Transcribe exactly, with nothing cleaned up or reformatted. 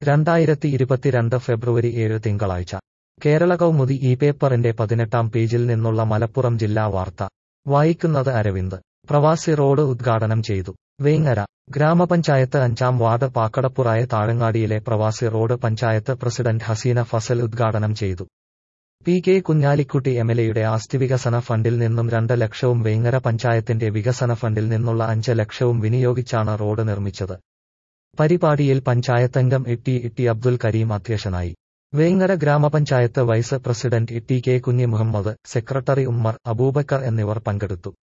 രണ്ടായിരത്തി ഇരുപത്തിരണ്ട് ഫെബ്രുവരി ഏഴ് തിങ്കളാഴ്ച കേരള കൗമുദി ഈ പേപ്പറിന്റെ പതിനെട്ടാം പേജിൽ നിന്നുള്ള മലപ്പുറം ജില്ലാ വാർത്ത വായിക്കുന്നത് അരവിന്ദ്. പ്രവാസി റോഡ് ഉദ്ഘാടനം ചെയ്തു. വേങ്ങര ഗ്രാമപഞ്ചായത്ത് അഞ്ചാം വാർഡ് പാക്കടപ്പുറായ താഴങ്ങാടിയിലെ പ്രവാസി റോഡ് പഞ്ചായത്ത് പ്രസിഡന്റ് ഹസീന ഫസൽ ഉദ്ഘാടനം ചെയ്തു. പി കെ കുഞ്ഞാലിക്കുട്ടി എംഎൽഎയുടെ ആസ്തിവികസന ഫണ്ടിൽ നിന്നും രണ്ട് ലക്ഷവും വേങ്ങര പഞ്ചായത്തിന്റെ വികസന ഫണ്ടിൽ നിന്നുള്ള അഞ്ച് ലക്ഷവും വിനിയോഗിച്ചാണ് റോഡ് നിർമ്മിച്ചത്. പരിപാടിയിൽ പഞ്ചായത്തംഗം ഇട്ടി ഇട്ടി അബ്ദുൽ കരീം അധ്യക്ഷനായി. വേങ്ങര ഗ്രാമപഞ്ചായത്ത് വൈസ് പ്രസിഡന്റ് ഇട്ടി കെ കുഞ്ഞി മുഹമ്മദ്, സെക്രട്ടറി ഉമ്മർ, അബൂബക്കർ എന്നിവർ പങ്കെടുത്തു.